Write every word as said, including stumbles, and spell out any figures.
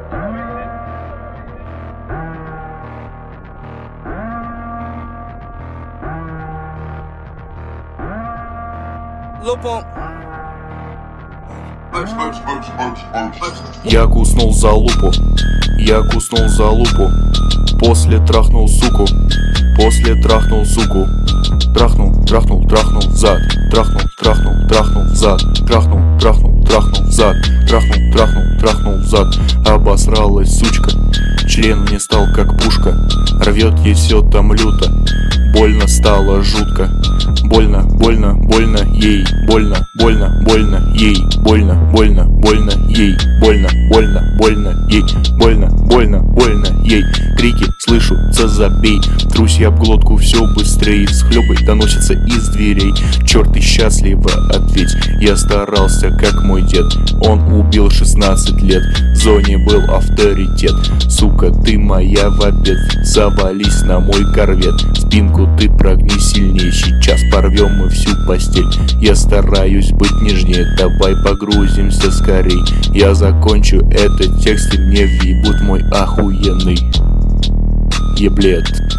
Лупом. Я куснул за лупу, я куснул за лупу. После трахнул суку, после трахнул суку. Трахнул, трахнул, трахнул взад. Трахнул, трахнул, трахнул взад. Трахнул, трахнул, трахнул взад. Трахнул, трахнул, трахнул взад. Обосралась сучка, член мне стал как пушка. Рвет ей все там люто, больно стало жутко. Больно, больно, больно ей, больно, больно, больно ей, больно, больно, больно ей, больно, больно, больно ей, больно, больно, больно ей. Крики слышу, забей, трусь я об глотку все быстрее, схлебой доносится из дверей. Черт, и счастливо ответь, я старался как мой дед. Он убил шестнадцать лет, в зоне был авторитет. Сука, ты моя в обед, завались на мой корвет. Спинку ты прогни сильнее, сейчас порвем мы всю постель. Я стараюсь быть нежнее, давай погрузимся скорей. Я закончу этот текст и мне въебут мой охуенный еблет.